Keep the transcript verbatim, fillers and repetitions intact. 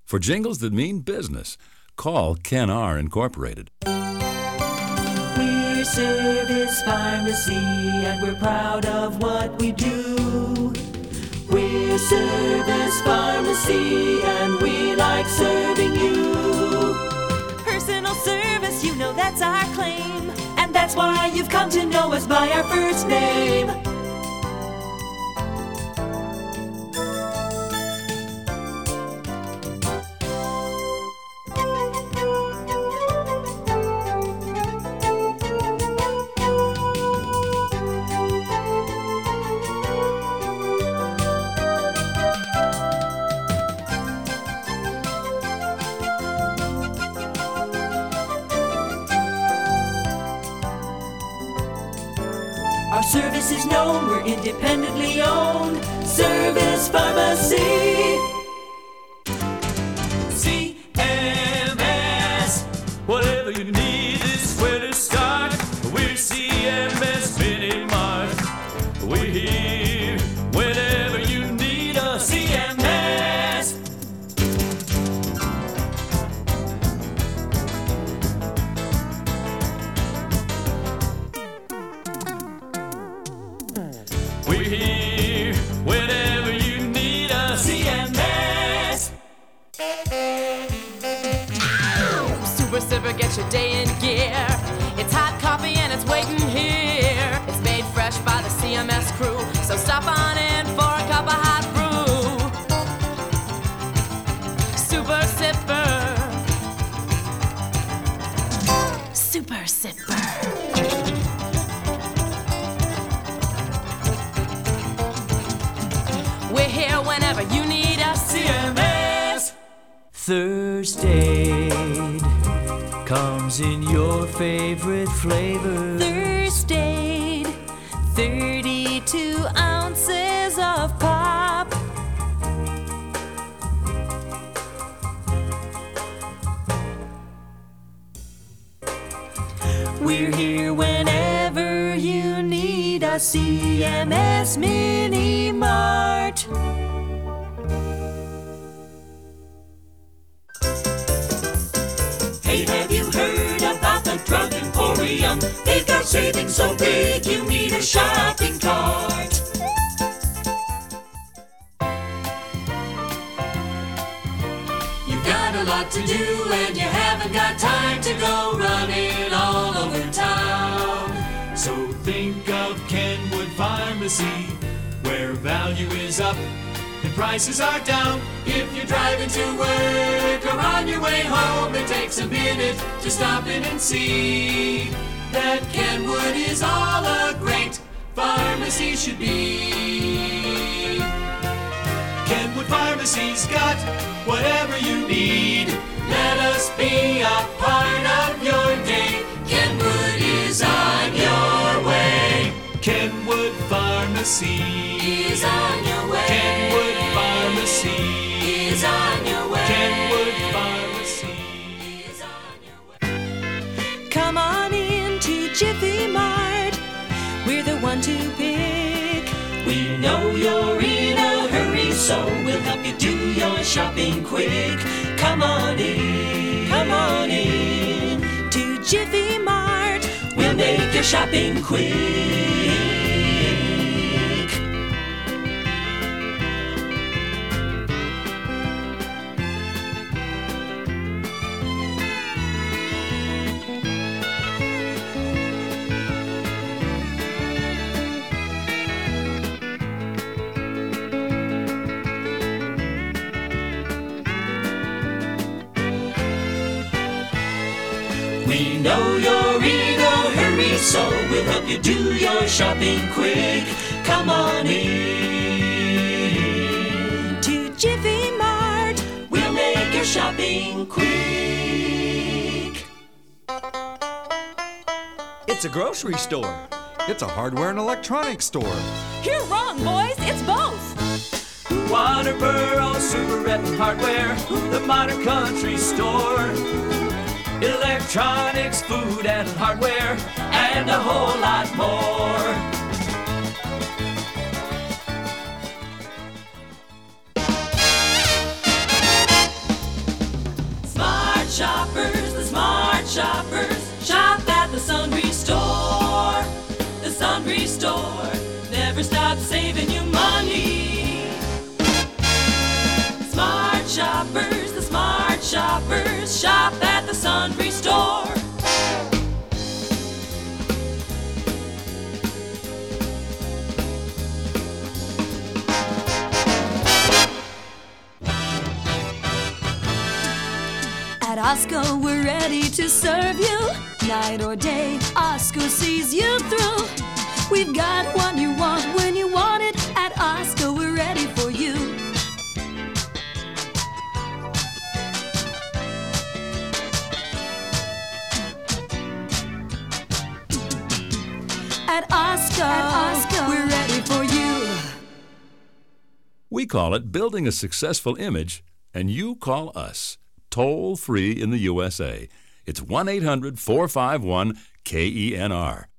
For jingles that mean business, call Ken R. Incorporated. We're Service Pharmacy and we're proud of what we do. We're Service Pharmacy and we like serving you. Personal service, you know that's our claim. And that's why you've come to know us by our first name. Our service is known, we're independently owned. Service Pharmacy. C M S. Whatever you need is where to start. We're C M S Mini Mart. We're here whenever you need us. C M S. We're here whenever you need us. C M S. Super Sipper, get your day in gear. It's hot coffee and it's waiting here. It's made fresh by the C M S crew, so stop on in for a cup of hot brew. Super Sipper. Super Sipper. We're here whenever you need us. C M S. Thursday comes in your favorite flavor. Thursday, thirty-two ounces of pop. We're here whenever you need us. C M S Mini Mart. Hey, have you heard about the Drug Emporium? They've got savings so big you need a shopping cart. You've got a lot to do and you haven't got time to go running all over town. So think of Kenwood Pharmacy, where value is up and prices are down. If you're driving to work or on your way home, it takes a minute to stop in and see that Kenwood is all a great pharmacy should be. Kenwood Pharmacy's got whatever you need. Let us be a part of your day. Kenwood is on your way. Kenwood Pharmacy Is on your way. Kenwood Pharmacy Is on your way. Kenwood Pharmacy. Is on your way. Come on in to Jiffy Mart. We're the one to pick. We know you're in a hurry, so we'll help you do your shopping quick. Come on in, come on in To Jiffy Mart. We'll make your shopping quick. We know you're in a hurry, so we'll help you do your shopping quick. Come on in To Jiffy Mart. We'll make your shopping quick. It's a grocery store. It's a hardware and electronics store. You're wrong, boys. It's both. Waterboro Superette and Hardware, the Modern Country Store. Electronics, food and hardware, and a whole lot more. shoppers, the smart shoppers, shop at the Sundry Store. The Sundry Store never stops saving you money. Smart shoppers, the smart shoppers, shop at the Sundry Store. At Osco, we're ready to serve you. Night or day, Osco sees you through. We've got what you want when you want it. At Osco, we're ready for you. At Osco, At Osco, we're ready for you. We call it building a successful image, and you call us. Toll free in the U S A. It's one eight hundred four five one K E N R.